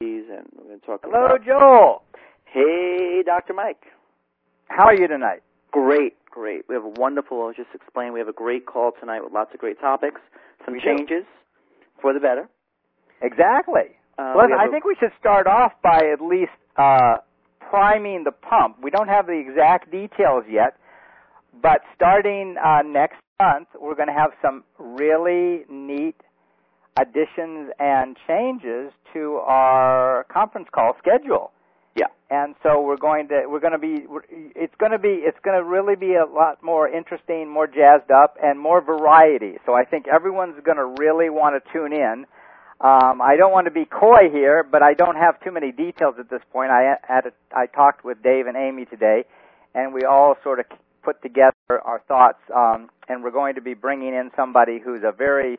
and we're going to talk Hello, about... Joel. Hey, Dr. Mike. How are you tonight? Great. We have a wonderful, I'll just explain, we have a great call tonight with lots of great topics, some changes for the better. Exactly. I think we should start off by at least priming the pump. We don't have the exact details yet, but starting next month, we're going to have some really neat additions and changes to our conference call schedule. Yeah. And so it's going to really be a lot more interesting, more jazzed up, and more variety. So I think everyone's going to really want to tune in. I don't want to be coy here, but I don't have too many details at this point. I talked with Dave and Amy today, and we all sort of put together our thoughts, and we're going to be bringing in somebody who's a very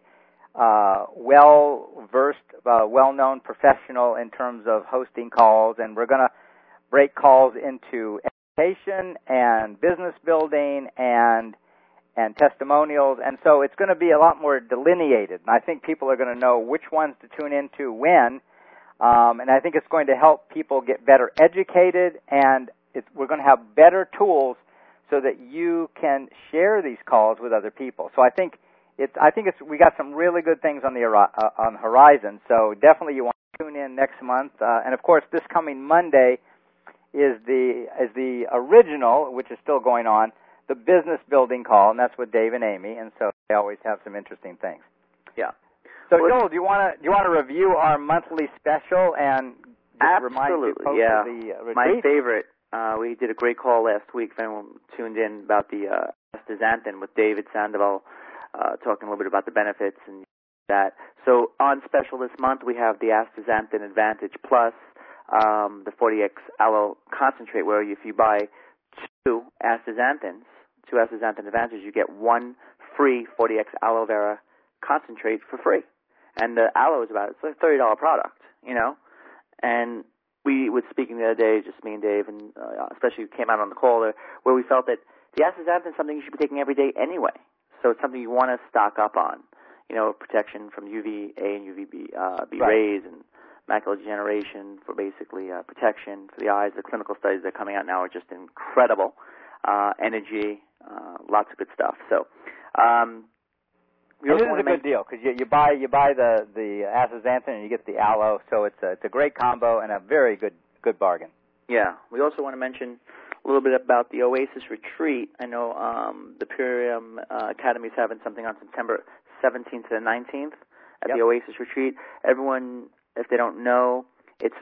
well-versed, well-known professional in terms of hosting calls, and we're going to break calls into education and business building and testimonials, and so it's going to be a lot more delineated, and I think people are going to know which ones to tune into when, and I think it's going to help people get better educated, and we're going to have better tools so that you can share these calls with other people. So I think we got some really good things on the horizon. So definitely you want to tune in next month. And of course, this coming Monday is the original, which is still going on, the business building call, and that's with Dave and Amy. And so they always have some interesting things. Yeah. So Joel, do you want to review our monthly special and just remind people of the retreat? My favorite. We did a great call last week. If anyone tuned in about the astaxanthin with David Sandoval. Talking a little bit about the benefits and that. So on special this month, we have the Astaxanthin Advantage Plus, the 40X Aloe Concentrate, where if you buy two Astaxanthin Advantage, you get one free 40X Aloe Vera Concentrate for free. And the aloe is it's like a $30 product, you know. And we were speaking the other day, just me and Dave, and especially came out on the call there, where we felt that the Astaxanthin is something you should be taking every day anyway. So it's something you want to stock up on, you know, protection from UVA and UVB rays and macular degeneration for basically protection for the eyes. The clinical studies that are coming out now are just incredible. Energy, lots of good stuff. So this is a good deal because you buy the astaxanthin and you get the aloe, so it's a great combo and a very good bargain. Yeah. We also want to mention a little bit about the Oasis Retreat. I know the Purium Academy is having something on September 17th to the 19th at the Oasis Retreat. Everyone, if they don't know, it's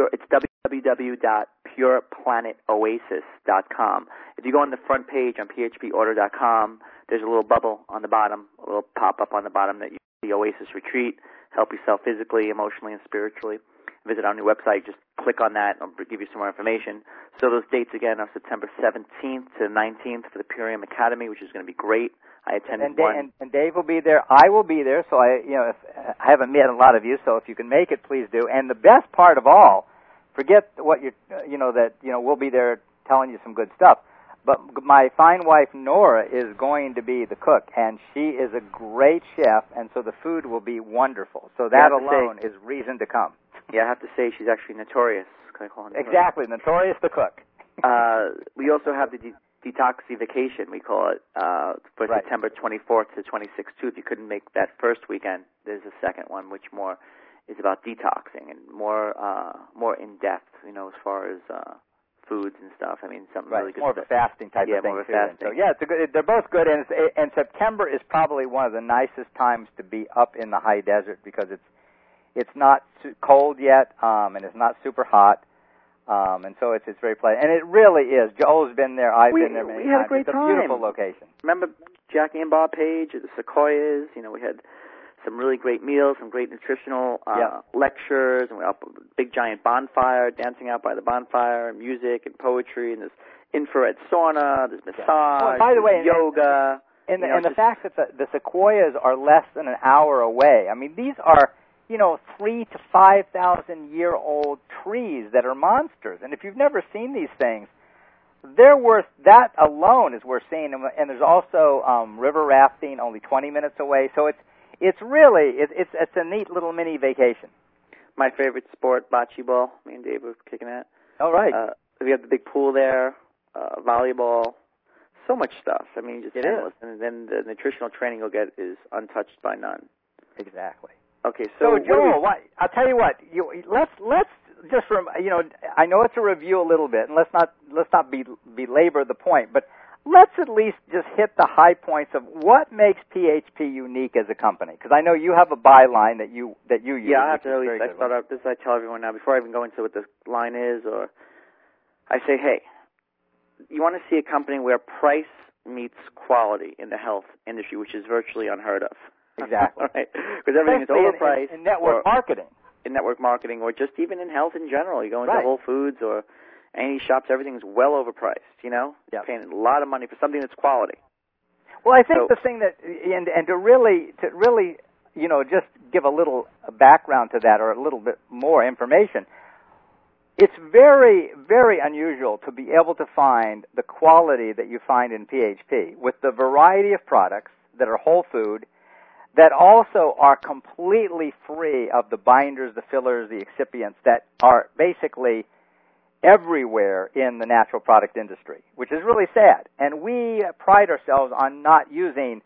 www.pureplanetoasis.com. If you go on the front page on phporder.com, there's a little bubble on the bottom, a little pop-up on the bottom that you see Oasis Retreat. Help yourself physically, emotionally, and spiritually. Visit our new website. Just click on that. I'll give you some more information. So those dates again are September 17th to 19th for the Purium Academy, which is going to be great. I attended one. And Dave will be there. I will be there. So I haven't met a lot of you. So if you can make it, please do. And the best part of all, forget what we'll be there telling you some good stuff. But my fine wife Nora is going to be the cook, and she is a great chef, and so the food will be wonderful. So that alone is reason to come. Yeah, I have to say she's actually notorious. Can I call her notorious? Exactly, notorious the cook. We also have the detoxification, we call it, for September 24th to 26th, too. If you couldn't make that first weekend, there's a second one, which more is about detoxing and more in-depth, as far as foods and stuff. I mean, something really good. More of a fasting type of thing. Yeah, more of a fasting. So, they're both good, and September is probably one of the nicest times to be up in the high desert because it's not cold yet, and it's not super hot, and so it's very pleasant. And it really is. Joel's been there. I've been there many times. We had a great time. It's a beautiful location. Remember Jackie and Bob Page at the Sequoias? We had some really great meals, some great nutritional lectures, and we had a big giant bonfire, dancing out by the bonfire, and music and poetry, and there's infrared sauna, there's massage, by the way, yoga. And the fact that the Sequoias are less than an hour away, I mean, these are 3,000 to 5,000 year old trees that are monsters. And if you've never seen these things, that alone is worth seeing. And there's also river rafting only 20 minutes away. So it's really a neat little mini vacation. my favorite sport, bocce ball. Me and Dave were kicking that. All right. We have the big pool there, volleyball, so much stuff. I mean, just It endless. is. And then the nutritional training you'll get is untouched by none. Exactly. Okay, so Joel, I'll tell you what. Let's just I know it's a review a little bit, and let's not belabor the point, but let's at least just hit the high points of what makes PHP unique as a company. Because I know you have a byline that you use. Yeah, I have to always start out. This I tell everyone now before I even go into what the line is, or I say, hey, you want to see a company where price meets quality in the health industry, which is virtually unheard of. Exactly. Right? Because everything is overpriced. In network marketing. In network marketing, or just even in health in general. You go into Right. Whole Foods or any shops, everything's well overpriced, you know? Yep. Paying a lot of money for something that's quality. Well, I think the thing that, and to really, just give a little background to that or a little bit more information, it's very, very unusual to be able to find the quality that you find in PHP with the variety of products that are whole food, that also are completely free of the binders, the fillers, the excipients that are basically everywhere in the natural product industry, which is really sad. And we pride ourselves on not using,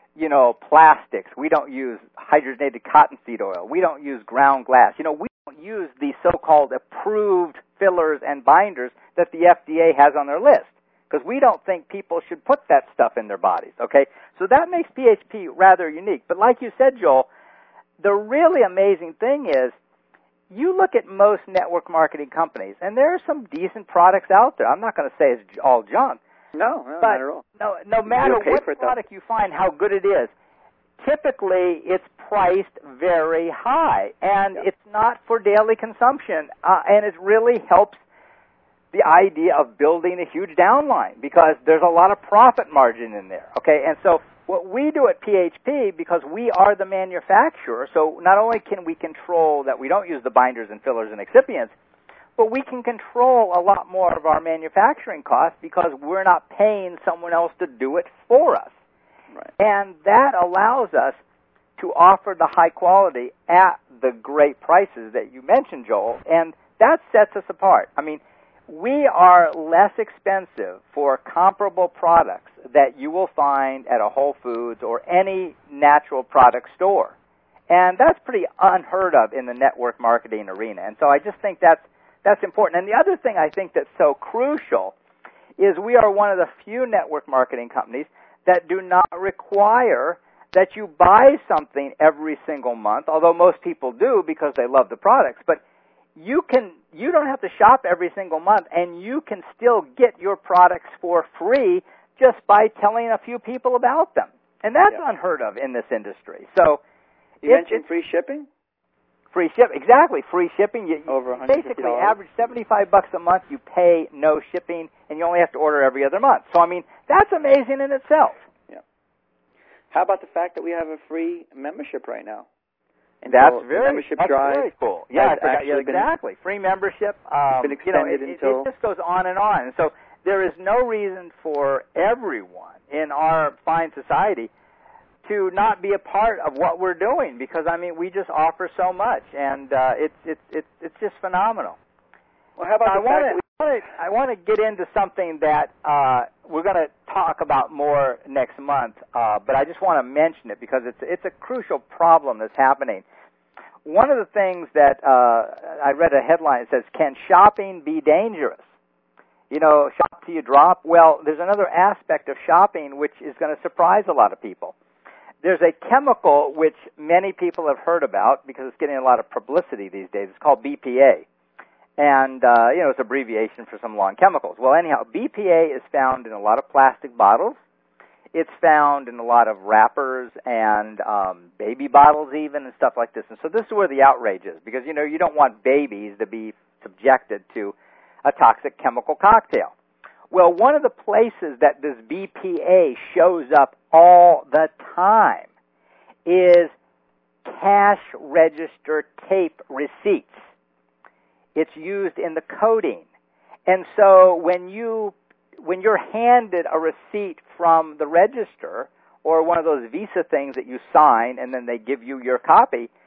plastics. We don't use hydrogenated cottonseed oil. We don't use ground glass. We don't use the so-called approved fillers and binders that the FDA has on their list, because we don't think people should put that stuff in their bodies, okay? So that makes PHP rather unique. But like you said, Joel, the really amazing thing is you look at most network marketing companies, and there are some decent products out there. I'm not going to say it's all junk. No, not at all. No matter what product you find, how good it is, typically it's priced very high, and it's not for daily consumption, and it really helps the idea of building a huge downline, because there's a lot of profit margin in there, okay? And so what we do at PHP, because we are the manufacturer, so not only can we control that we don't use the binders and fillers and excipients, but we can control a lot more of our manufacturing costs because we're not paying someone else to do it for us. Right. And that allows us to offer the high quality at the great prices that you mentioned, Joel, and that sets us apart. I mean, we are less expensive for comparable products that you will find at a Whole Foods or any natural product store. And that's pretty unheard of in the network marketing arena. And so I just think that's important. And the other thing I think that's so crucial is we are one of the few network marketing companies that do not require that you buy something every single month, although most people do because they love the products. But you don't have to shop every single month, and you can still get your products for free just by telling a few people about them. And that's unheard of in this industry. So you mentioned free shipping? Free ship, exactly. Free shipping. You over $150. Basically average $75 a month. You pay no shipping, and you only have to order every other month. So, I mean, that's amazing in itself. Yeah. How about the fact that we have a free membership right now? And that's very cool. Yeah, exactly. Free membership. Been extended until... It just goes on and on. And so there is no reason for everyone in our fine society to not be a part of what we're doing, because I mean we just offer so much, and it's just phenomenal. Well, how about I want to get into something that we're going to talk about more next month, but I just want to mention it because it's a crucial problem that's happening. One of the things that I read a headline that says, "Can shopping be dangerous?" Shop till you drop. Well, there's another aspect of shopping which is going to surprise a lot of people. There's a chemical which many people have heard about because it's getting a lot of publicity these days. It's called BPA. And, it's abbreviation for some long chemicals. Well, anyhow, BPA is found in a lot of plastic bottles. It's found in a lot of wrappers and baby bottles even and stuff like this. And so this is where the outrage is because, you don't want babies to be subjected to a toxic chemical cocktail. Well, one of the places that this BPA shows up all the time is cash register tape receipts. It's used in the coding. And so when you're handed a receipt from the register or one of those Visa things that you sign and then they give you your copy,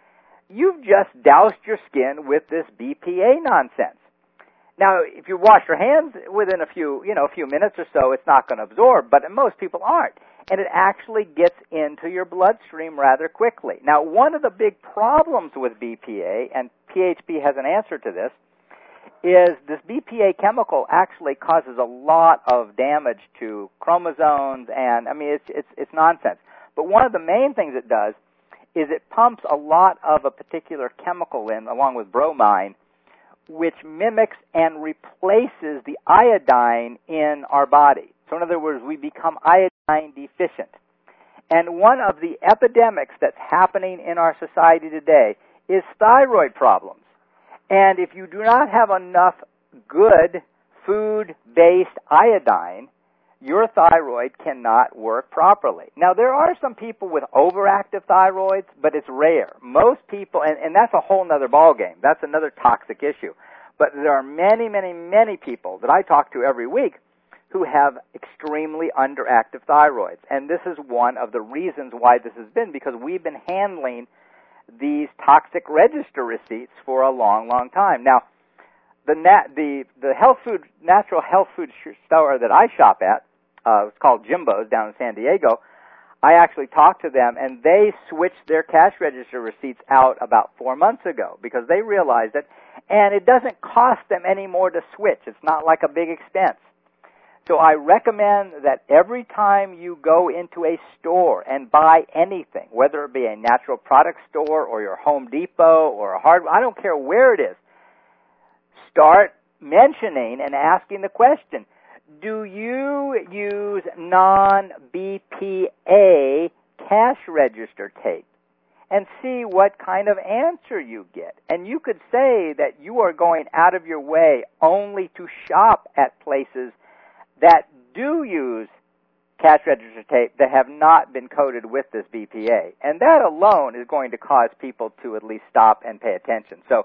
you've just doused your skin with this BPA nonsense. Now, if you wash your hands within a few minutes or so, it's not going to absorb, but most people aren't. And it actually gets into your bloodstream rather quickly. Now, one of the big problems with BPA, and PHP has an answer to this, is this BPA chemical actually causes a lot of damage to chromosomes, and I mean it's nonsense. But one of the main things it does is it pumps a lot of a particular chemical in, along with bromine, which mimics and replaces the iodine in our body. So in other words, we become iodine deficient. And one of the epidemics that's happening in our society today is thyroid problems. And if you do not have enough good food-based iodine, your thyroid cannot work properly. Now, there are some people with overactive thyroids, but it's rare. Most people, and that's a whole other ballgame. That's another toxic issue. But there are many, many, many people that I talk to every week who have extremely underactive thyroids. And this is one of the reasons why this has been, because we've been handling these toxic register receipts for a long, long time. Now, the natural health food store that I shop at, it's called Jimbo's down in San Diego. I actually talked to them, and they switched their cash register receipts out about 4 months ago because they realized it, and it doesn't cost them any more to switch. It's not like a big expense. So I recommend that every time you go into a store and buy anything, whether it be a natural product store or your Home Depot or a hardware, I don't care where it is, start mentioning and asking the question, do you use non-BPA cash register tape? And see what kind of answer you get. And you could say that you are going out of your way only to shop at places that do use cash register tape that have not been coated with this BPA. And that alone is going to cause people to at least stop and pay attention. So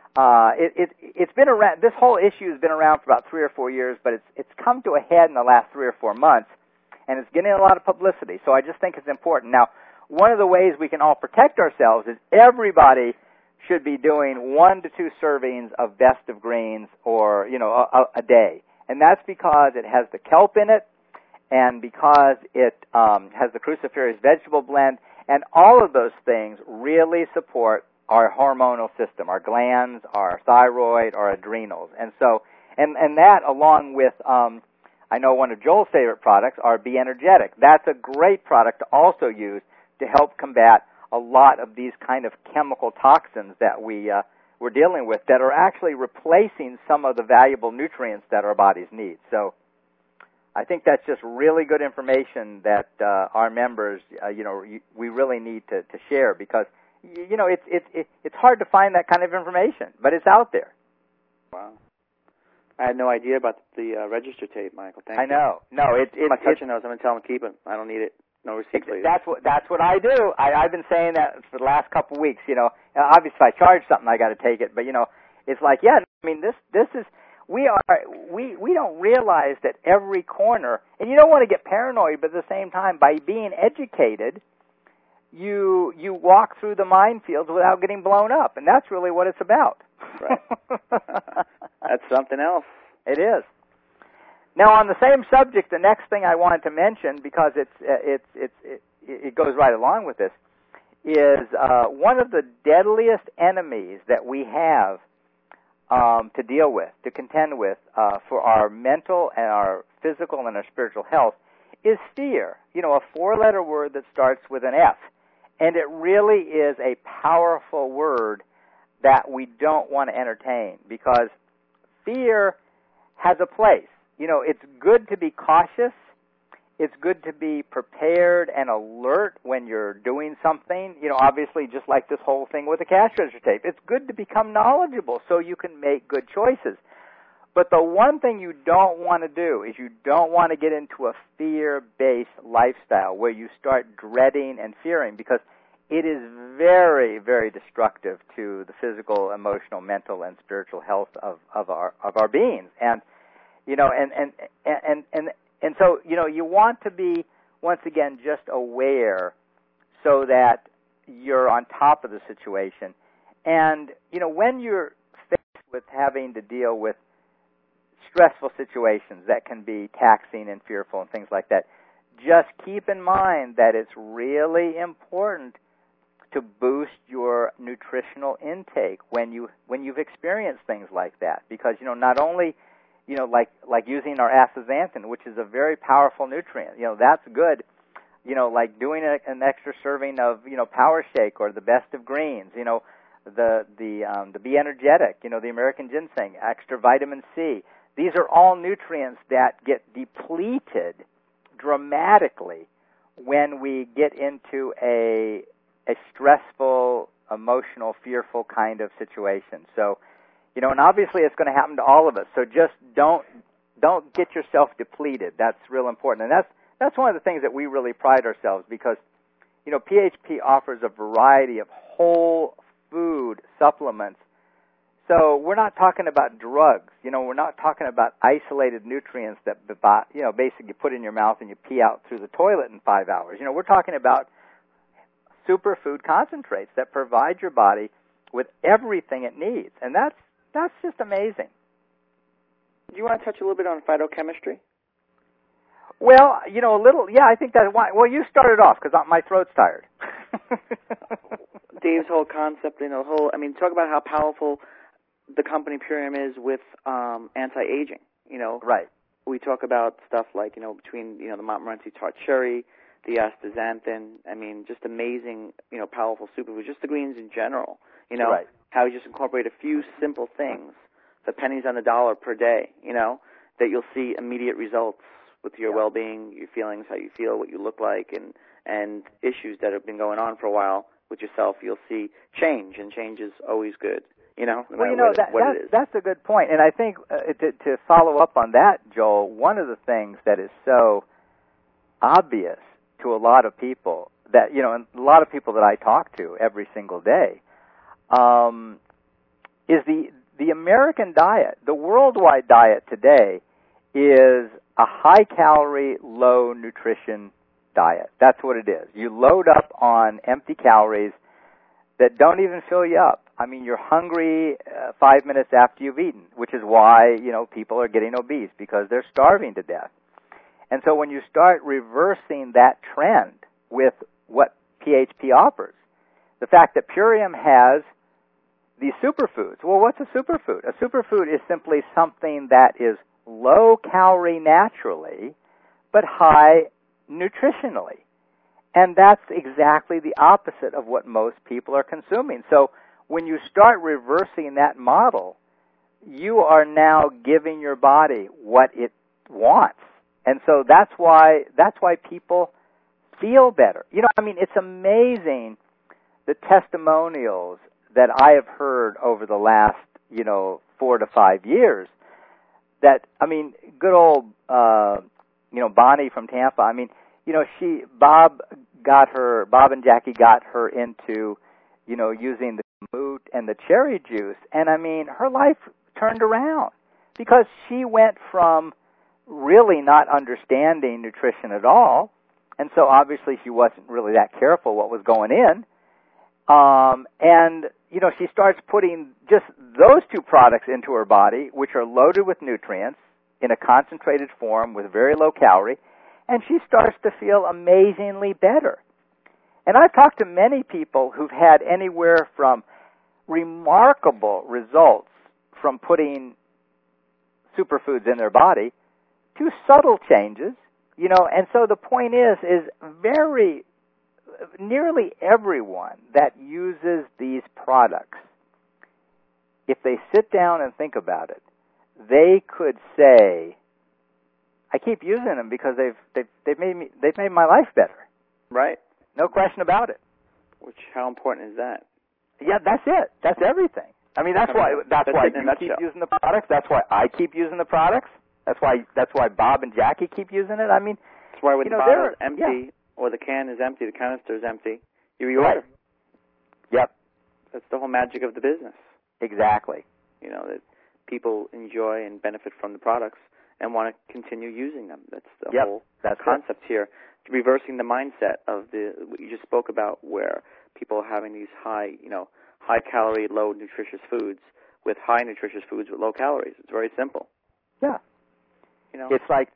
it's been around. This whole issue has been around for about 3 or 4 years, but it's come to a head in the last 3 or 4 months, and it's getting a lot of publicity. So I just think it's important. Now, one of the ways we can all protect ourselves is everybody should be doing 1 to 2 servings of Best of Greens or a day. And that's because it has the kelp in it, and because it has the cruciferous vegetable blend, and all of those things really support our hormonal system, our glands, our thyroid, our adrenals. And so, and that along with, I know one of Joel's favorite products, are Be Energetic. That's a great product to also use to help combat a lot of these kind of chemical toxins that we're dealing with that are actually replacing some of the valuable nutrients that our bodies need. So I think that's just really good information that our members, we really need to share, because it's hard to find that kind of information, but it's out there. Wow. I had no idea about the register tape, Michael. Thank you. I know. No, I'm not touching those. I'm going to tell them to keep it. I don't need it. No receipts. That's what I do. I've been saying that for the last couple of weeks. Obviously, if I charge something, I got to take it. But it's like, yeah. I mean, this is we don't realize that every corner, and you don't want to get paranoid, but at the same time, by being educated, you walk through the minefields without getting blown up, and that's really what it's about. Right. That's something else. It is. Now, on the same subject, the next thing I wanted to mention, because it goes right along with this, is one of the deadliest enemies that we have to deal with, to contend with, for our mental and our physical and our spiritual health, is fear. A 4-letter word that starts with an F. And it really is a powerful word that we don't want to entertain, because fear has a place. It's good to be cautious. It's good to be prepared and alert when you're doing something. Obviously, just like this whole thing with the cash register tape, it's good to become knowledgeable so you can make good choices. But the one thing you don't want to do is you don't want to get into a fear-based lifestyle where you start dreading and fearing, because it is very, very destructive to the physical, emotional, mental, and spiritual health of our beings. And and so you want to be, once again, just aware so that you're on top of the situation And, when you're faced with having to deal with stressful situations that can be taxing and fearful and things like that, just keep in mind that it's really important to boost your nutritional intake when you've experienced things like that, because not only like using our astaxanthin, which is a very powerful nutrient, that's good, like doing an extra serving of Power Shake or the Best of Greens, the Be Energetic, the American Ginseng, extra vitamin C. These are all nutrients that get depleted dramatically when we get into a stressful, emotional, fearful kind of situation. So, and obviously it's going to happen to all of us. So just don't get yourself depleted. That's real important. And that's one of the things that we really pride ourselves, because, PHP offers a variety of whole food supplements. So we're not talking about drugs. We're not talking about isolated nutrients that, basically put in your mouth and you pee out through the toilet in 5 hours. We're talking about superfood concentrates that provide your body with everything it needs. And that's just amazing. Do you want to touch a little bit on phytochemistry? Well, a little, yeah, I think that's why. Well, you started off because my throat's tired. Dave's whole concept, talk about how powerful the company Purium is with anti-aging. Right. We talk about stuff like, between, the Montmorency tart cherry, the astaxanthin, just amazing, powerful superfoods, just the greens in general, Right. How you just incorporate a few simple things, the pennies on the dollar per day, that you'll see immediate results with your well-being, your feelings, how you feel, what you look like, and issues that have been going on for a while with yourself. You'll see change, and change is always good. No matter what it is. That's a good point. And I think to follow up on that, Joel, one of the things that is so obvious to a lot of people that, and a lot of people that I talk to every single day, is the American diet. The worldwide diet today is a high-calorie, low-nutrition diet. That's what it is. You load up on empty calories that don't even fill you up. You're hungry 5 minutes after you've eaten, which is why, people are getting obese, because they're starving to death. And so when you start reversing that trend with what PHP offers, the fact that Purium has these superfoods. Well, what's a superfood? A superfood is simply something that is low calorie naturally, but high nutritionally. And that's exactly the opposite of what most people are consuming. So when you start reversing that model, you are now giving your body what it wants. And so that's why people feel better. It's amazing the testimonials that I have heard over the last, 4 to 5 years that, good old, Bonnie from Tampa, Bob and Jackie got her into, using the kamut and the cherry juice. And her life turned around because she went from really not understanding nutrition at all. And so obviously she wasn't really that careful what was going in. And she starts putting just those two products into her body, which are loaded with nutrients in a concentrated form with very low calorie, and she starts to feel amazingly better. And I've talked to many people who've had anywhere from remarkable results from putting superfoods in their body to subtle changes, and so the point is nearly everyone that uses these products, if they sit down and think about it, they could say, I keep using them because they've made my life better. Right. No question about it. How important is that? Yeah, that's it. That's everything. That's why you keep using the products. That's why I keep using the products. That's why Bob and Jackie keep using it. That's why when the bottle is empty or the can is empty, the canister is empty, you reorder. Right. Yep. That's the whole magic of the business. Exactly. That people enjoy and benefit from the products and want to continue using them. That's the whole concept here. Reversing the mindset of what you just spoke about, where people are having these high high-calorie, low-nutritious foods with high-nutritious foods with low calories. It's very simple. Yeah. You know? It's like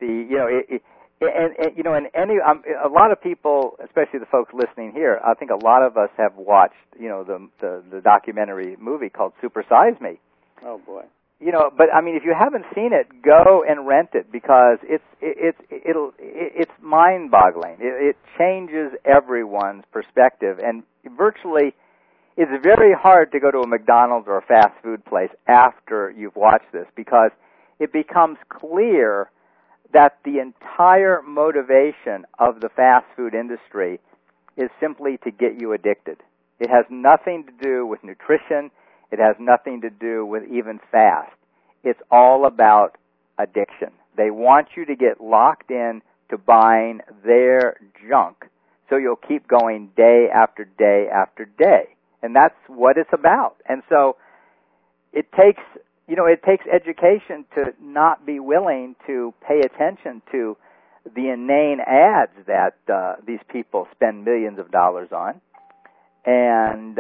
a lot of people, especially the folks listening here, I think a lot of us have watched, the documentary movie called Super Size Me. Oh boy. But I mean, if you haven't seen it, go and rent it because it's mind-boggling. It changes everyone's perspective, and virtually, it's very hard to go to a McDonald's or a fast food place after you've watched this because it becomes clear that the entire motivation of the fast food industry is simply to get you addicted. It has nothing to do with nutrition. It has nothing to do with even fast. It's all about addiction. They want you to get locked in to buying their junk so you'll keep going day after day after day. And that's what it's about. And so it takes education to not be willing to pay attention to the inane ads that these people spend millions of dollars on. And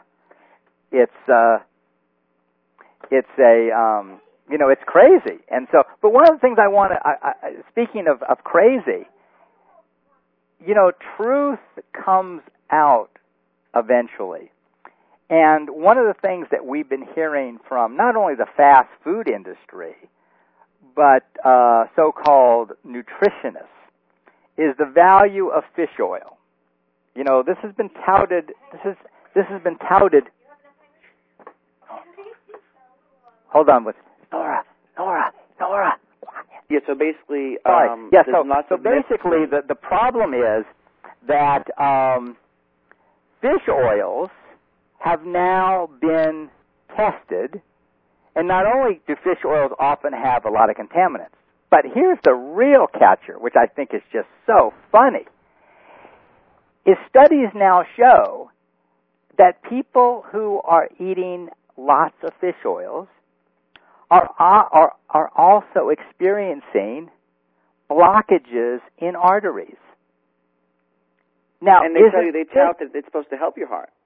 it's crazy. And so, but one of the things I want to, speaking of crazy, truth comes out eventually. And one of the things that we've been hearing from not only the fast food industry, but so-called nutritionists, is the value of fish oil. This has been touted. This has been touted. Hold on, Nora. Yeah. So basically, So basically, the problem is that fish oils have now been tested, and not only do fish oils often have a lot of contaminants, but here's the real catcher, which I think is just so funny, is studies now show that people who are eating lots of fish oils are also experiencing blockages in arteries. Now, and they tout that it's supposed to help your heart.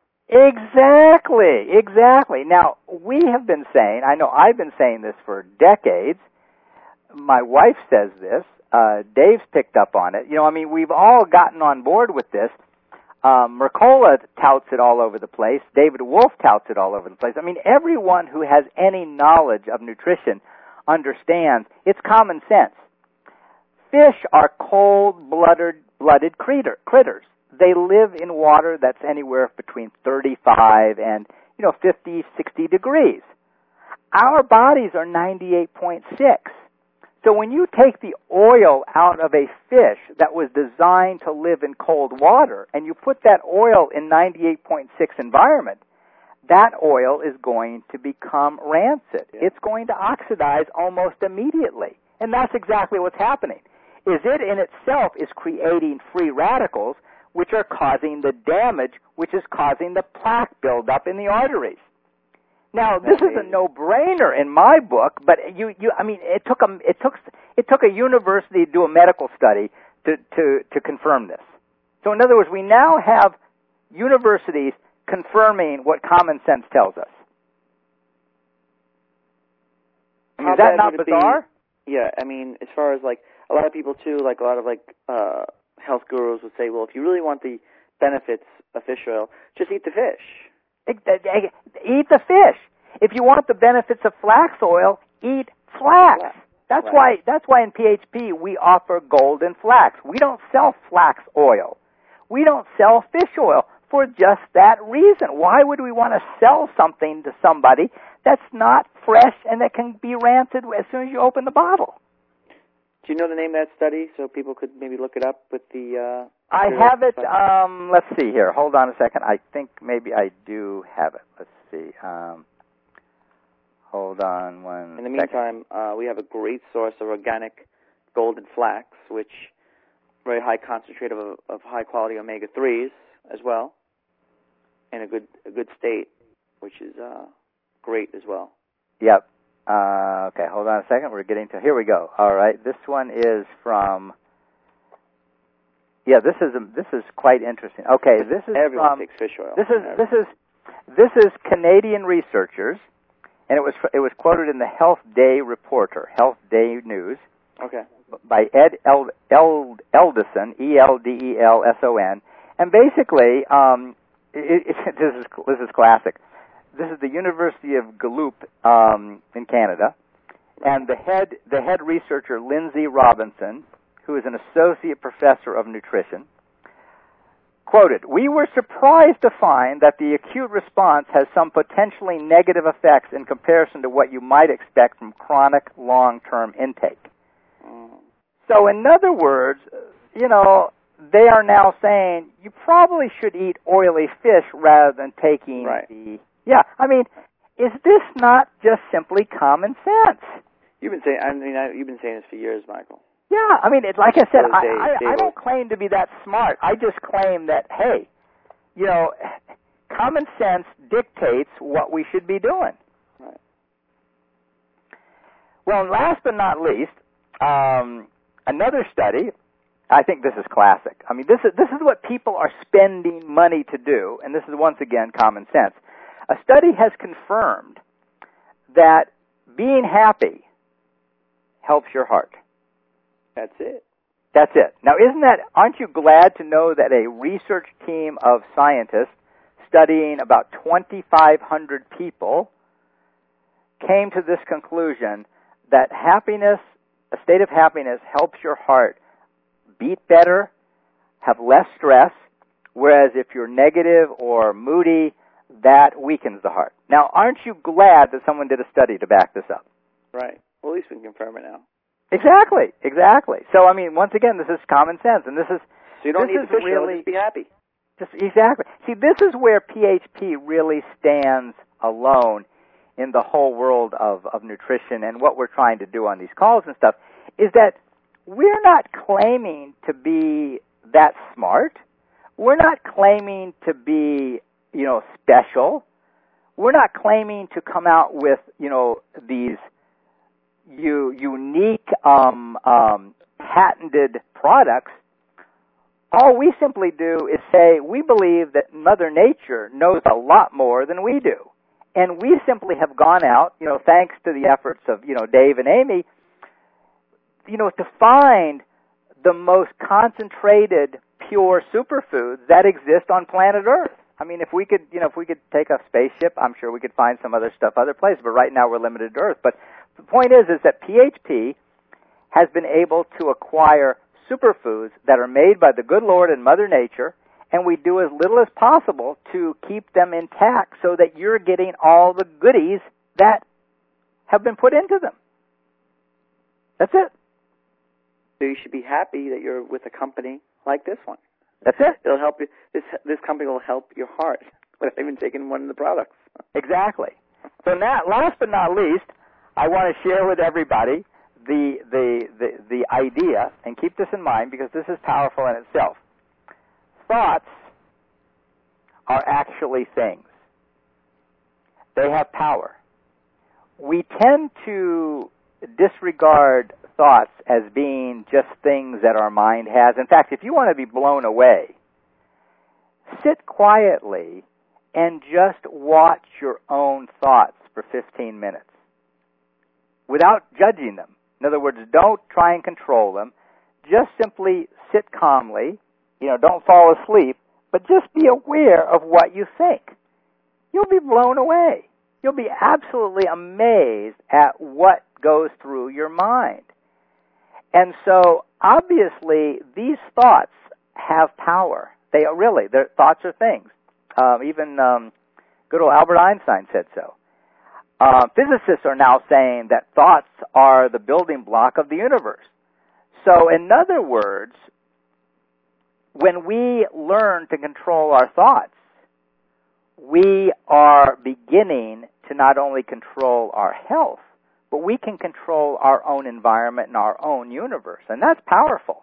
Exactly. Now, we have been saying, I know I've been saying this for decades. My wife says this. Dave's picked up on it. We've all gotten on board with this. Mercola touts it all over the place. David Wolfe touts it all over the place. Everyone who has any knowledge of nutrition understands it's common sense. Fish are cold-blooded critters. They live in water that's anywhere between 35 and 50, 60 degrees. Our bodies are 98.6. So when you take the oil out of a fish that was designed to live in cold water and you put that oil in 98.6 environment, that oil is going to become rancid. Yeah. It's going to oxidize almost immediately. And that's exactly what's happening. It in itself is creating free radicals which are causing the damage, which is causing the plaque buildup in the arteries. Now, this is a no-brainer in my book, but it took a university to do a medical study to confirm this. So, in other words, we now have universities confirming what common sense tells us. Is that not bizarre? Yeah, as far as a lot of people too, a lot of health gurus would say, well, if you really want the benefits of fish oil, just eat the fish. Eat the fish. If you want the benefits of flax oil, eat flax. That's why in PHP we offer golden flax. We don't sell flax oil. We don't sell fish oil for just that reason. Why would we want to sell something to somebody that's not fresh and that can be rancid as soon as you open the bottle? Do you know the name of that study so people could maybe look it up with the... I have it. Let's see here. Hold on a second. I think maybe I do have it. Let's see. Hold on one second. In the meantime, we have a great source of organic golden flax, which very high concentrate of high-quality omega-3s as well, in a good state, which is great as well. Yep. Okay, hold on a second. We're getting to... Here we go. All right. This one is from... Yeah, this is quite interesting. Okay, this is Everyone takes fish oil. This is This is Canadian researchers, and it was quoted in the Health Day Reporter, Health Day News, Okay. by Ed Eldison, Eldelson, and basically, this is classic. This is the University of Guelph in Canada, and the head researcher Lindsay Robinson, who is an associate professor of nutrition, quoted, "We were surprised to find that the acute response has some potentially negative effects in comparison to what you might expect from chronic long-term intake." So in other words, they are now saying you probably should eat oily fish rather than taking the... Yeah, I mean, is this not just simply common sense? You've been saying this for years, Michael. Yeah, I mean, like I said, I don't claim to be that smart. I just claim that, hey, common sense dictates what we should be doing. Right. Well, and last but not least, another study, I think this is classic. I mean, this is what people are spending money to do, and this is once again common sense. A study has confirmed that being happy helps your heart. That's it. That's it. Now, aren't you glad to know that a research team of scientists studying about 2,500 people came to this conclusion that happiness, a state of happiness, helps your heart beat better, have less stress, whereas if you're negative or moody, that weakens the heart. Now, aren't you glad that someone did a study to back this up? Right. Well, at least we can confirm it now. Exactly. So, I mean, once again, this is common sense, and this is... So you don't need to fish, really, just be happy. Exactly. See, this is where PHP really stands alone in the whole world of nutrition and what we're trying to do on these calls and stuff, is that we're not claiming to be that smart. We're not claiming to be, special. We're not claiming to come out with, these unique, patented products. All we simply do is say we believe that Mother Nature knows a lot more than we do. And we simply have gone out, thanks to the efforts of, Dave and Amy, to find the most concentrated, pure superfoods that exist on planet Earth. I mean, if we could take a spaceship, I'm sure we could find some other stuff other places, but right now we're limited to Earth. But the point is that PHP has been able to acquire superfoods that are made by the good Lord and Mother Nature, and we do as little as possible to keep them intact so that you're getting all the goodies that have been put into them. That's it. So you should be happy that you're with a company like this one. That's it. It'll help you. This company will help your heart without even taking one of the products. Exactly. So now, last but not least, I want to share with everybody the idea, and keep this in mind because this is powerful in itself. Thoughts are actually things. They have power. We tend to disregard thoughts as being just things that our mind has. In fact, if you want to be blown away, sit quietly and just watch your own thoughts for 15 minutes without judging them. In other words, don't try and control them. Just simply sit calmly. Don't fall asleep, but just be aware of what you think. You'll be blown away. You'll be absolutely amazed at what goes through your mind. And so, obviously, these thoughts have power. Their thoughts are things. Even good old Albert Einstein said so. Physicists are now saying that thoughts are the building block of the universe. So, in other words, when we learn to control our thoughts, we are beginning to not only control our health, but we can control our own environment and our own universe, and that's powerful.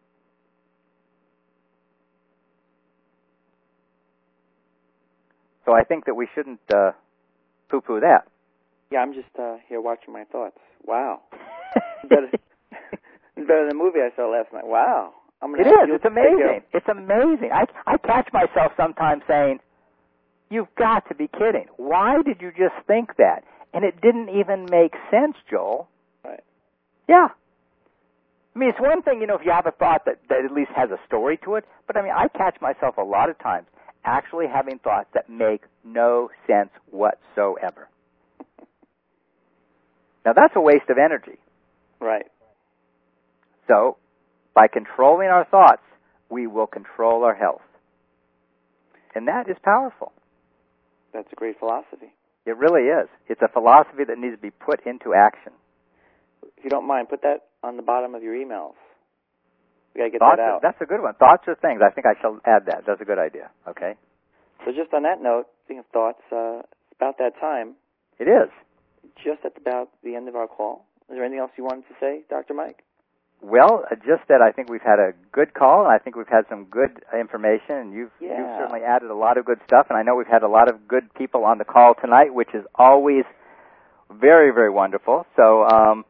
So I think that we shouldn't poo-poo that. Yeah, I'm just here watching my thoughts. Wow. It's better than the movie I saw last night. Wow. It is. It's amazing. It's amazing. I catch myself sometimes saying, You've got to be kidding. Why did you just think that? And it didn't even make sense, Joel. Right. Yeah. I mean, it's one thing, if you have a thought that at least has a story to it, but I mean, I catch myself a lot of times actually having thoughts that make no sense whatsoever. Now, that's a waste of energy. Right. So, by controlling our thoughts, we will control our health. And that is powerful. That's a great philosophy. It really is. It's a philosophy that needs to be put into action. If you don't mind, put that on the bottom of your emails. We got to get Thoughts, that out. that's a good one. Thoughts are things. I think I shall add that. That's a good idea. Okay. So just on that note, speaking of thoughts, it's about that time. It is. Just at about the end of our call. Is there anything else you wanted to say, Dr. Mike? Well, just that I think we've had a good call, and I think we've had some good information, and you've certainly added a lot of good stuff, and I know we've had a lot of good people on the call tonight, which is always very, very wonderful. So,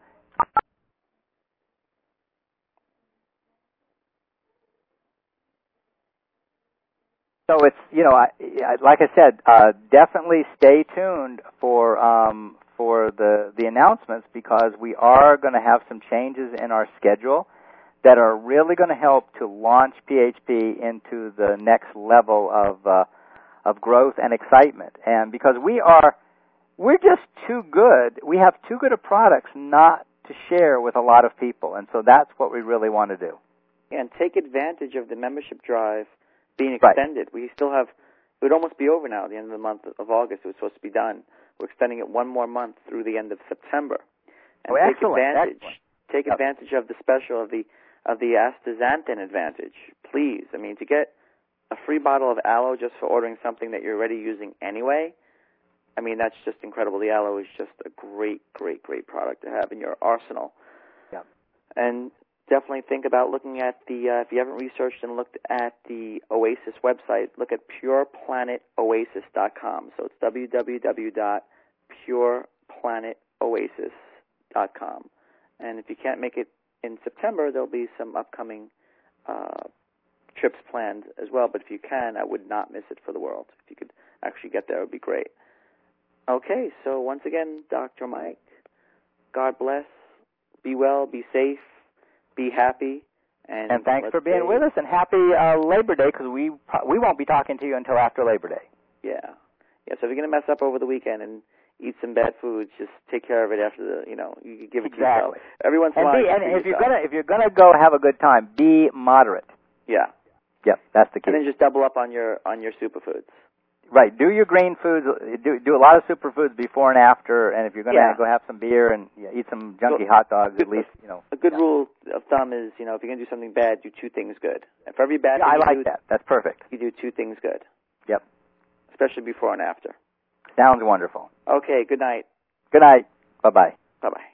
it's, like I said, definitely stay tuned for the announcements, because we are going to have some changes in our schedule that are really going to help to launch PHP into the next level of growth and excitement. And because we're just too good. We have too good of products not to share with a lot of people, and so that's what we really want to do. And take advantage of the membership drive being extended. Right. We still have, it would almost be over now at the end of the month of August. It was supposed to be done. We're extending it one more month through the end of September. And take advantage of the special of the astaxanthin advantage, please. I mean, to get a free bottle of aloe just for ordering something that you're already using anyway, I mean, that's just incredible. The aloe is just a great, great, great product to have in your arsenal. Yeah. And definitely think about looking at if you haven't researched and looked at the Oasis website, look at pureplanetoasis.com. So it's www.pureplanetoasis.com. And if you can't make it in September, there'll be some upcoming trips planned as well. But if you can, I would not miss it for the world. If you could actually get there, it would be great. Okay, so once again, Dr. Mike, God bless, be well, be safe, be happy, and thanks for being with us, and happy Labor Day, because we won't be talking to you until after Labor Day. Yeah. So if you're going to mess up over the weekend and eat some bad foods, just take care of it after you give it to yourself. Every once in a while. And if you're gonna go have a good time, be moderate. Yeah. Yep, that's the key. And then just double up on your superfoods. Right. Do your green foods. Do a lot of superfoods before and after. And if you're going to go have some beer and eat some junky hot dogs, at least A good rule of thumb is if you're going to do something bad, do two things good. And for every bad thing I like that. That's perfect. You do two things good. Yep. Especially before and after. Sounds wonderful. Okay. Good night. Good night. Bye-bye. Bye-bye.